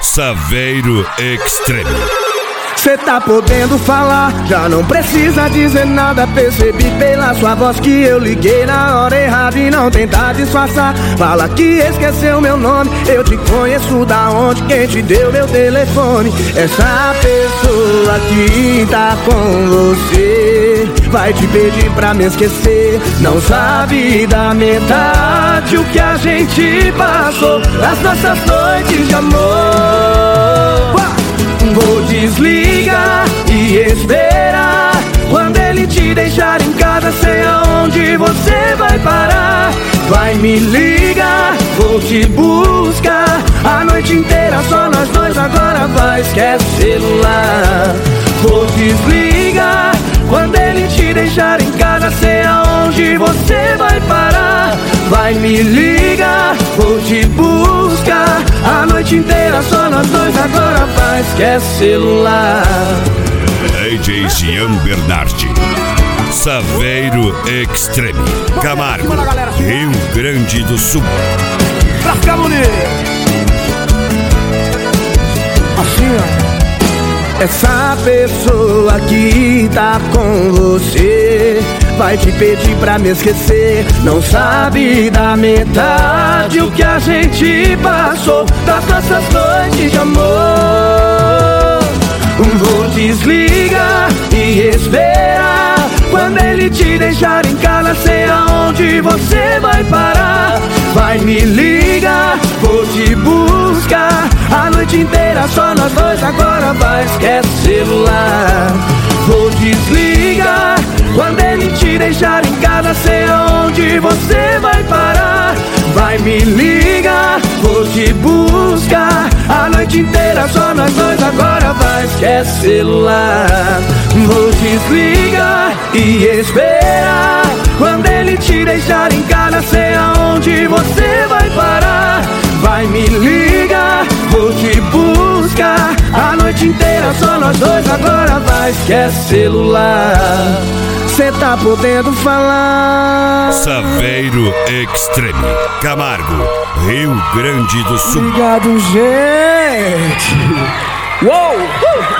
Saveiro Extreme. Cê tá podendo falar, já não precisa dizer nada. Percebi pela sua voz que eu liguei na hora errada e não tentar disfarçar. Fala que esqueceu meu nome, eu te conheço da onde, quem te deu meu telefone? Essa pessoa que tá com você vai te pedir pra me esquecer. Não sabe da metade o que a gente passou, as nossas noites de amor. Vou desligar e esperar. Quando ele te deixar em casa, sei aonde você vai parar. Vai me ligar, vou te buscar. A noite inteira só nós dois, agora vai, esquece o celular. Vou desligar. Quando ele te deixar em casa, sei aonde você vai parar. Vai me ligar, vou te buscar. A noite inteira só nós dois, agora vai, esquece o celular. DJ Jean Bernardi, Saveiro Extreme, Camargo, Rio Grande do Sul. Pra ficar bonito, assim, ó. Essa pessoa que tá com você vai te pedir pra me esquecer. Não sabe da metade o que a gente passou, das nossas noites de amor. Vou desligar e esperar. Quando ele te deixar em casa, sei aonde você vai parar. Vai me ligar, vou te buscar. A noite inteira só nós dois, agora vai, esquece o celular. Vou desligar. Quando ele te deixar em casa, sei aonde você vai parar. Vai me ligar, vou te buscar. A noite inteira só nós dois, agora vai, esquece o celular. Vou desligar e esperar. Quando ele te deixar em casa, sei aonde você vai parar. Vai me ligar, vou te buscar. A noite inteira só nós dois, agora vai, esquece o celular. Cê tá podendo falar. Saveiro Extreme, Camargo, Rio Grande do Sul. Obrigado, gente. Uou!